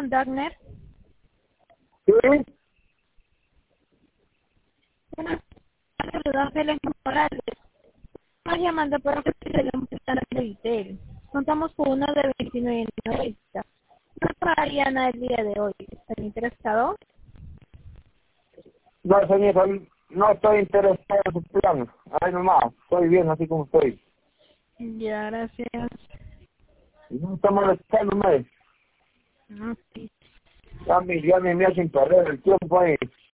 con Dagner. ¿Sí? Buenas tardes, saludos Félix Morales. Estamos llamando por ofrecerle un plan de retail. Contamos con uno de 29.90. No pagaría nada el día de hoy. ¿Están interesados? No, señor, no estoy interesado en su plan. Ay, nomás, estoy bien así como estoy. Ya, gracias. No está molestándome. No, sí. Ya me hacen perder el tiempo ahí.